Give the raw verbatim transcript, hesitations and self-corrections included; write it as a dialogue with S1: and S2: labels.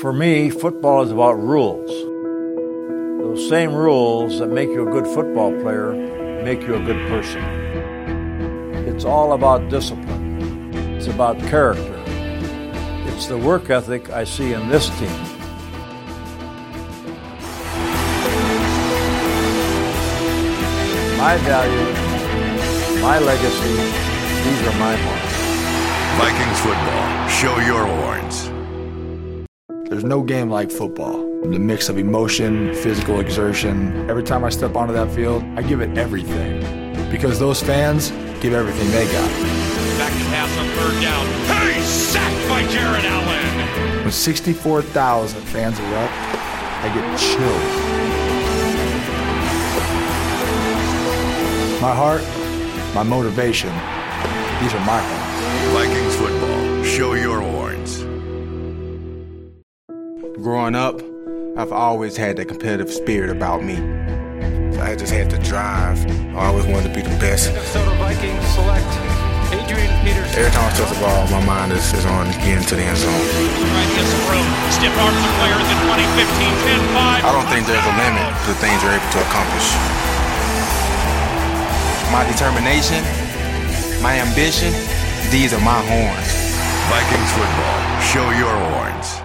S1: For me, football is about rules. Those same rules that make you a good football player make you a good person. It's all about discipline. It's about character. It's the work ethic I see in this team. My values, my legacy, these are my marks.
S2: Vikings football, show your horns.
S3: There's no game like football. The mix of emotion, physical exertion. Every time I step onto that field, I give it everything. Because those fans give everything they got.
S4: Back to pass on third down. Hey, sacked by Jared Allen.
S3: When sixty-four thousand fans erupt, I get chills. My heart, my motivation, these are my horns.
S2: Vikings football, show your horns.
S5: Growing up, I've always had that competitive spirit about me.
S6: I just had to drive. I always wanted to be the best.
S7: Minnesota Vikings select Adrian Peterson.
S6: Every time I touch the ball, my mind is, is on getting to the end zone.
S4: Right against the road. Stiff arms the player at the twenty, fifteen, ten, five.
S6: I don't think there's a limit to the things you're able to accomplish.
S5: My determination, my ambition, these are my horns.
S2: Vikings football, show your horns.